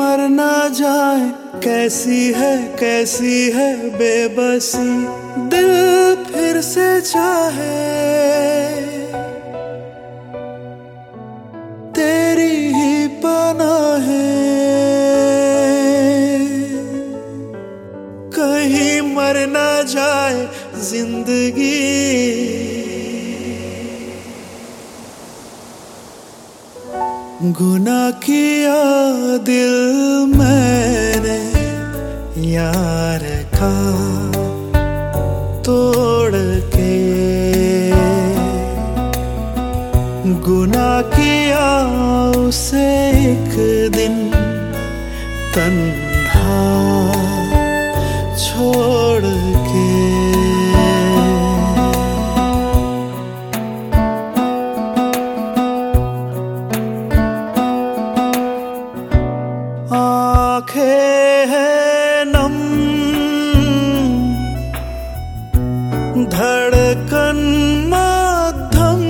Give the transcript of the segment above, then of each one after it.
मर ना जाए, कैसी है बेबसी, दिल फिर से चाहे तेरी ही पनाहें। कहीं मर ना जाए जिंदगी, गुनाह किया दिल मैंने यार का तोड़ के, गुनाह किया उसे एक दिन तन्हा छोड़ के। आँखें हैं नम, धड़कन मध्यम,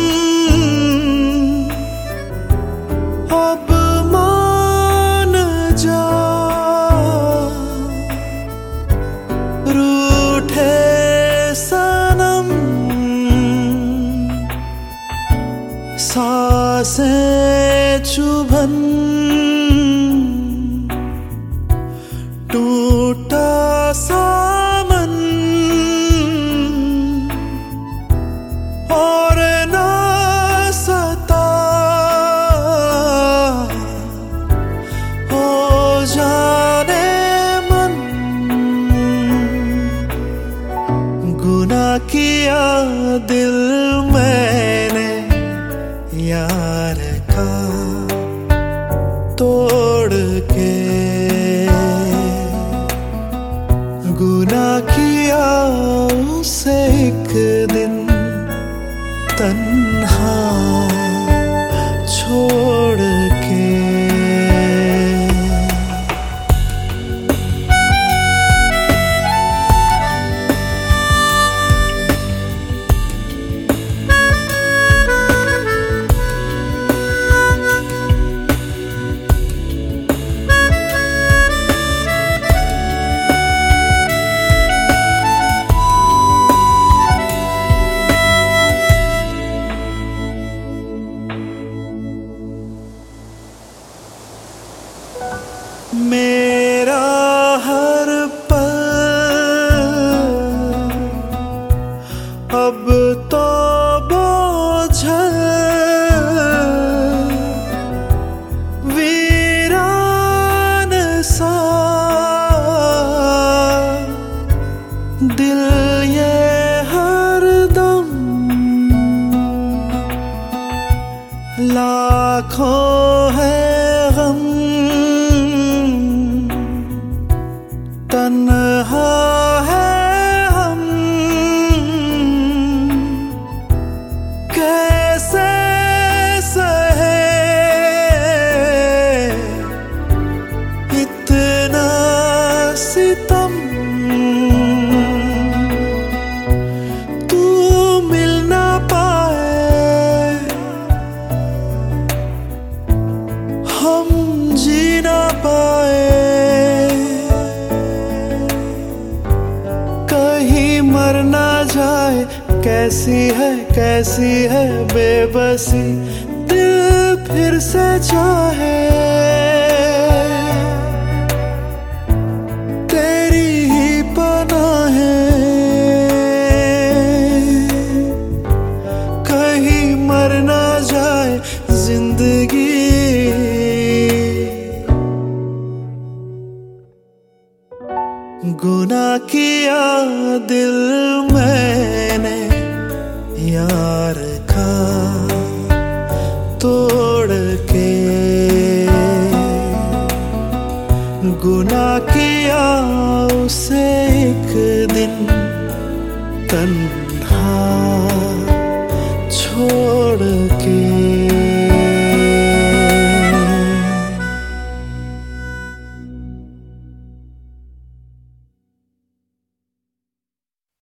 अब मान जा रूठे सनम। सांसें चुभन, टूटा सामन और ना सता हो जाने मन। गुनाह किया दिल मैंने यार का तोड़ के, गुनाह किया उसे एक दिन तन्हा छोड़ के। मेरा हर पल अब तो बोझल वीरान सा, दिल ये हरदम लाखों है गम, तन्हा है हम कैसे सहे इतना सितम। तू मिल ना पाए, हम जी ना पाए, मर ना जाए, कैसी है बेबसी, दिल फिर से चाहे तेरी ही पनाहें। कहीं मर ना जाए जिंदगी, गुनाह किया दिल मैंने यार का तोड़ के, गुनाह किया उसे एक दिन तन्हा छोड़ के।